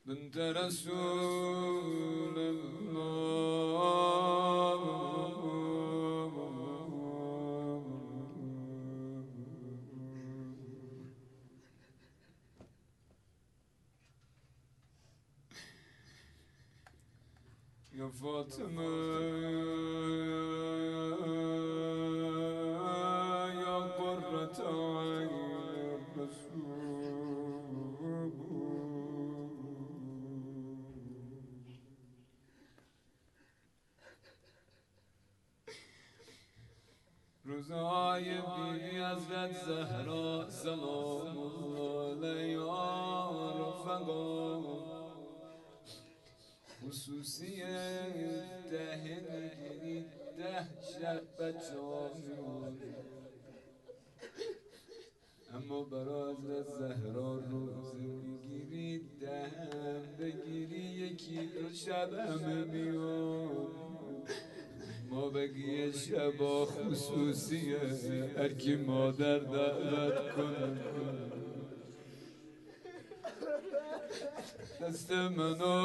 بنت رسول الله يا فاطمة يا قرة عين الرسول روزهای بی حضرت زهرا سلام الله علیها رفقا خصوصی 10 شب بچه ها اما برای حضرت زهرا روزه میگیرید 10 بگیری یکی 2 شب همه میان ما بقیه شبا خصوصیه هر کی مادر دعوت کنه دست منو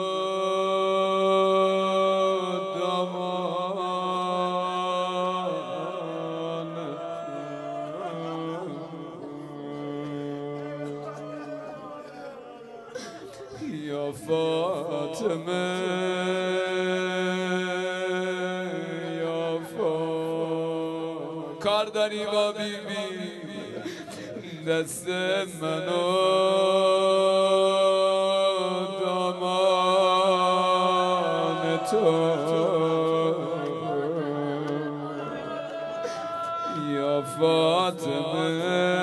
یا فاطمه یا فاطمه کار داری با بی بی دست منو دامان تو یا فاطمه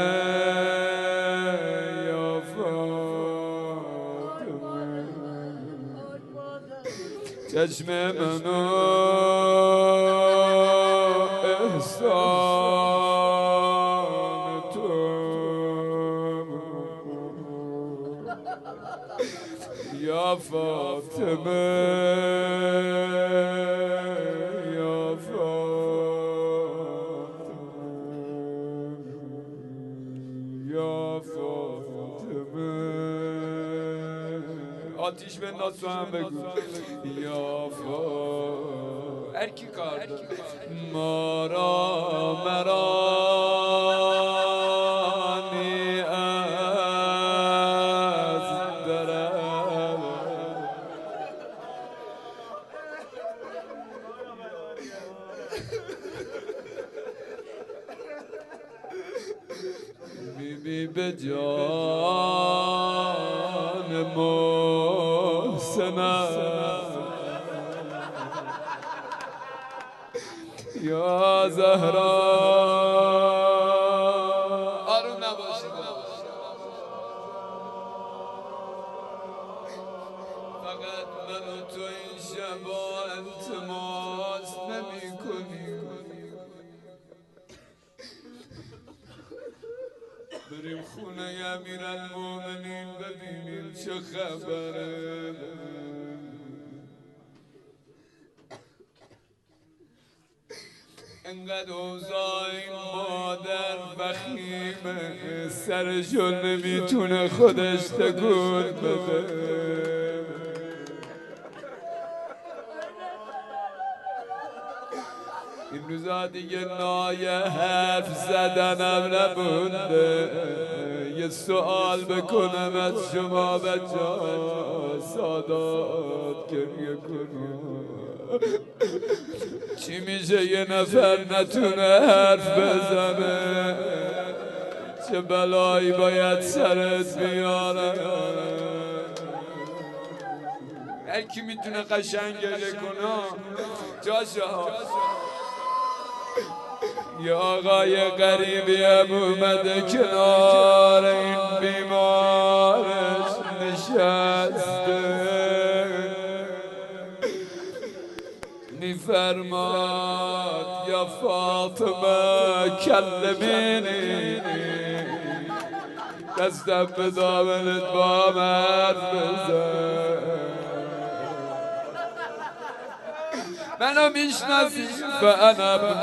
چشم منو احسان تو یا فاطمه یا فاطمه یا فاطمه آتیش بنداز تو هم بگو یا هر کی کار داره ما را مرانی از درم بی بی به جان محسنم یا زهرا آروم نباشید فقط من و تو این شبا التماس نمی کنیم بریم خونه امیرالمومنین ببینیم چه خبره انقدر اوضاع این مادر وخیمه سرشو نمیتونه خودش تکون بده این روزا دیگه نایه حرف زدنم نبونده یه سوال بکنم از شما بچه‌ها سادات گریه کنم چی میشه یه نفر نتونه حرف بزنه چه بلایی باید سرت بیاره هر کی میتونه قشنگ گریه کنه جاشا یه آقای غریبی هم اومده کنار این بیمارش نشسته میفرماد یا فاطمه کلمینی دستم به دامنت با من بزن منو میشناسی فانا ابن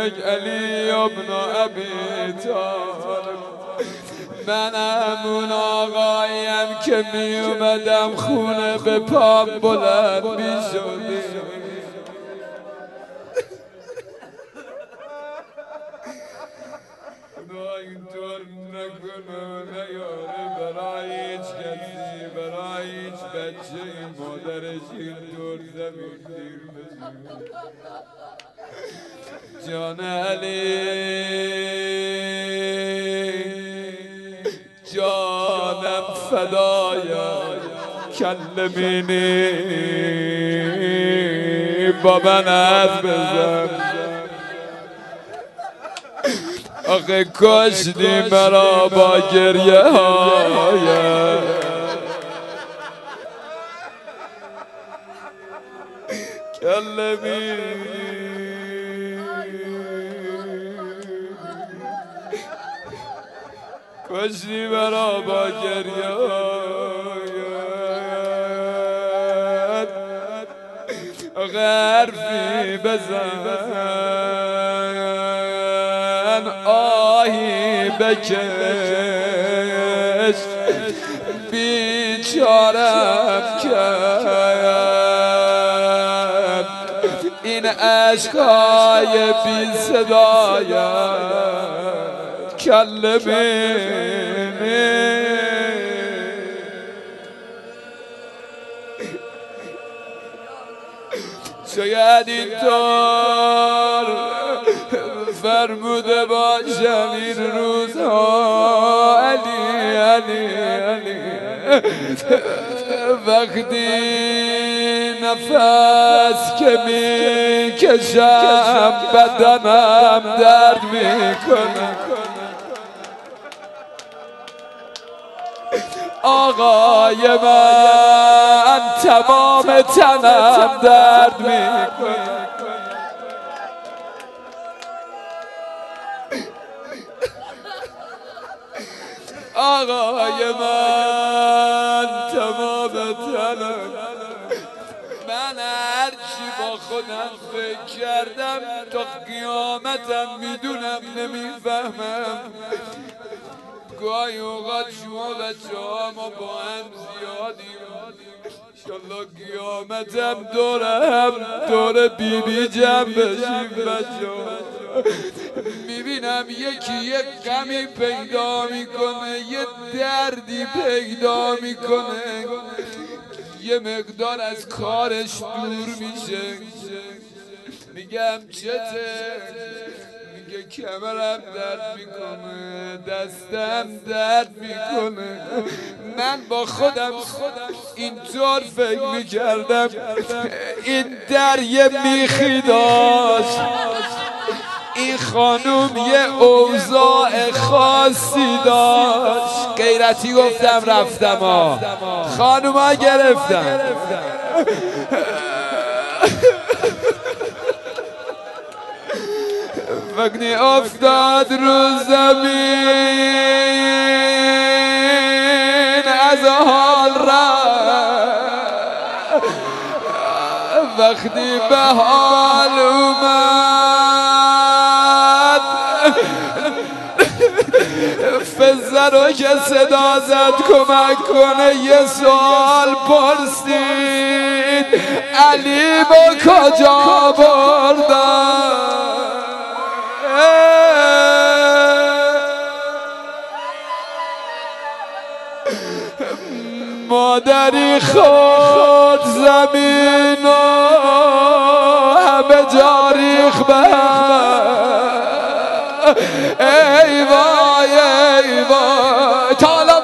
علی ابن ابی طالب. من همون آقایم که می اومدم خونه به پام بلند می شدی. خدا اینطور نکنه نیاره برای هیچ کسی، برای هیچ بچه این مادرش اینطور زمین دیر بزنه. جان علی جانم فدایت کلمینی با من حرف بزن. آخه کشتی مرا با گریه هایت کلمینی. کشتی مرا با گریه هایت. آخه حرفی بزن آهی بکش بیچارم کرد این عشقای بی صدایت کلمینی. شاید اینطور فرموده باشم این روزها علی علی علی. وقتی نفس که میکشم بدنم درد میکنه. آقای من تمام تنم درد میکنه. آقای من تمام تنم. من هرچی با خودم فکر کردم تا قیامتم میدونم نمیفهمم. گاهی اوقات شما بچه ها ما با هم زیادیم. انشالله قیامتم دور بیبی جمع بشیم بچه ها. میبینم یکی یک غمی پیدا میکنه، یه دردی پیدا میکنه، یه مقدار از کارش دور میشه. میگم چته؟ میگه کمرم درد میکنه، دستم درد میکنه. من با خودم اینطور فکر میکردم این در یه میخی داشت، این خانوم یه اوضاع خاصی داشت. غیرتی گفتم رفتم ها، خانوم ها گرفتم. وقتی افتاد رو زمین از حال رفت، وقتی به حال اومد فزه رو که صدا زد کمک کنه یه سوال پرسید علی با کجا بردن؟ مادری خود زمین و همه جا ریخ به ای وای ای وای. تا حالا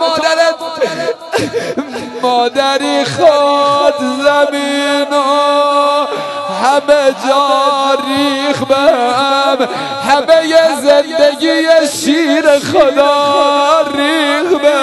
مادری خود زمین و همه جا ریخ به همه زندگی شیر خدا ریخ به.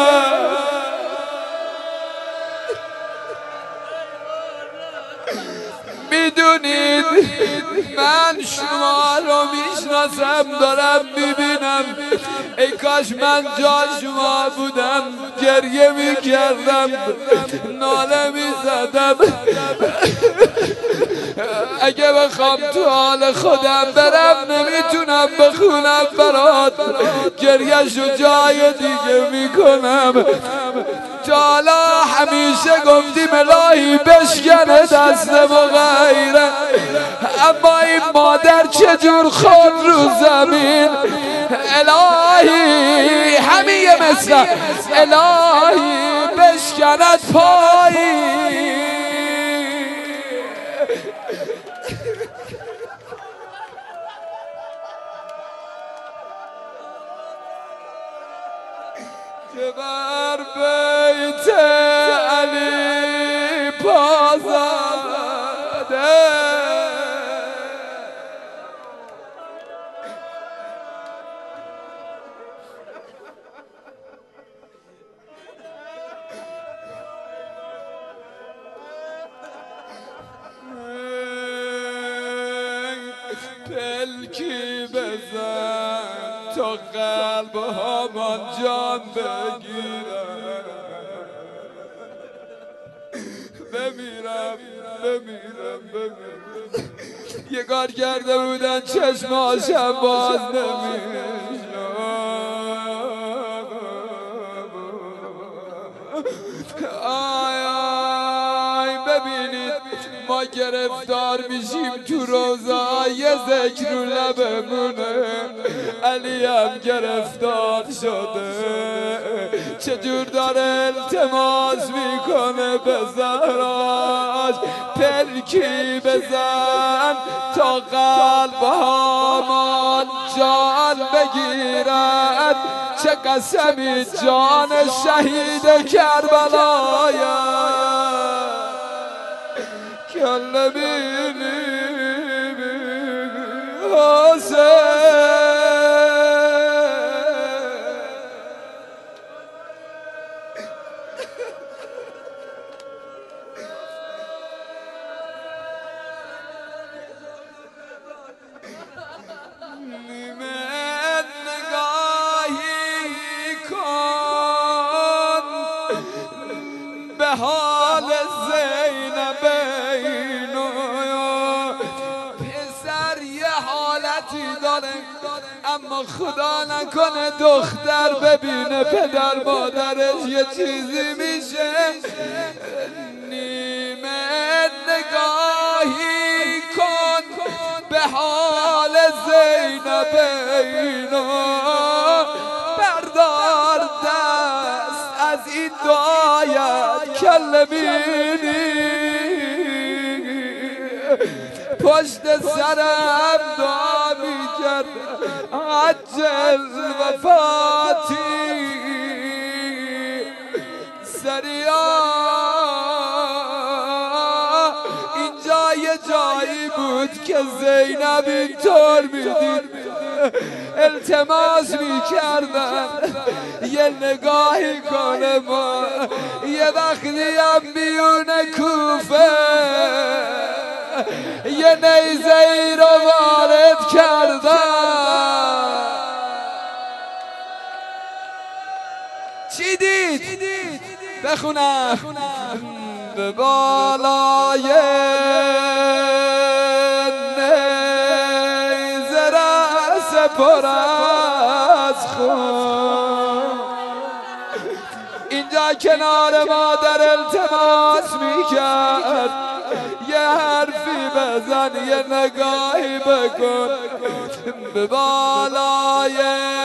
میدونید من شما رو میشناسم، دارم میبینم. ای کاش من جا شما بودم گریه میکردم، ناله میزدم. اگه بخوام تو حال خودم برم نمیتونم بخونم برات، گریه‌شو جای دیگه میکنم. تا حالا همیشه گفتیم الهی بشکنه دستم و غیره، اما این مادر چجور خود رو زمین. الهی همه مثل الهی بشکند پایی. که بر بیت علی پا زده، پلکی بزن تا قلب هامان جان بگیرم. بمیرم یه کار کرده بودن چشماشم باز نمیشد. آی ببینید ما گرفتار میشیم تو روزای ذکر رو لبمونه، علی هم گرفتار شده، چجور داره التماس میکنه به زهراش پلکی بزن تا قلب هامان جان بگیرد. چه قسمی جان شهید کربلایم کله بینی حسین. به حال زینب اینو پسر یه حالتی داره، اما خدا نکنه دختر ببینه پدر مادرش یه چیزی میشه. نیمه نگاهی کن به حال زینب اینو، بردار دست از این دعایت کله بینی، پشت سرم دعا میکرد عجل وفاتی. سریا اینجا یه جایی بود که زینب اینطور میدید التماس میکردن یه نگاهی کنه، ما یه وقتی هم بیونه کوفه یه نیزه ای رو وارد کردن. چی دید؟ بخونم. به بالای نیزه رأس پر از خون، اینجا کنار مادر التماس میکرد یه حرفی بزن یه نگاهی بکن. به بالای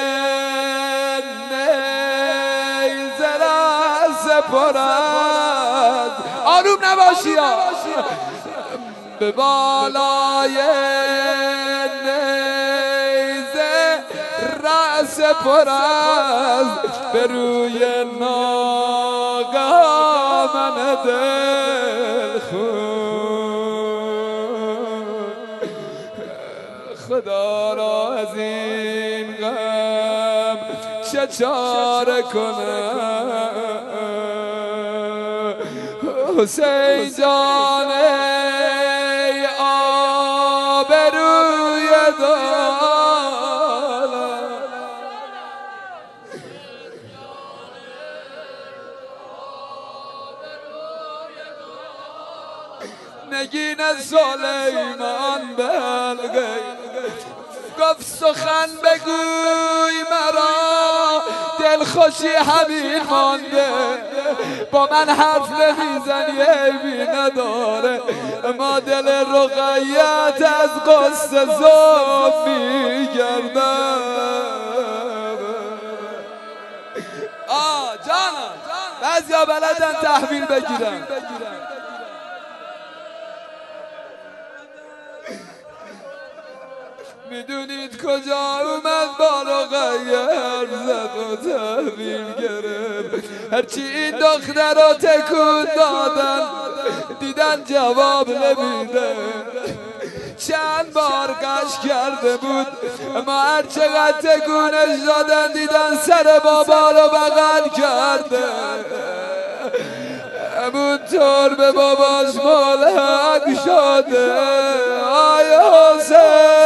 نیزه رأس پر از، آروم نباشی ها، به بالای نیزه رأس پر از، به روی ناگهان دل خون. خدا را از این غم چه چاره کنم، حسین جان ای آبروی دولت، نگین سلیمان بلغی گفت سخن بگوی مرا دلخوشی همین مانده با من حرف نمیزنی عیبی نداره ما دل رقیت از قصه زوم میگردم جانم بعضیا بلدن تحویل بگیرن میدونید کجا اومد با رقیه زد و تحویل گرفت هرچی این دختر رو تکون دادن دیدن جواب نمیده چند بار قش کرده بود اما هر چقدر تکونش دادن دیدن سر بابا رو بغل کرده همونطور به باباش ملحق شده آی حسین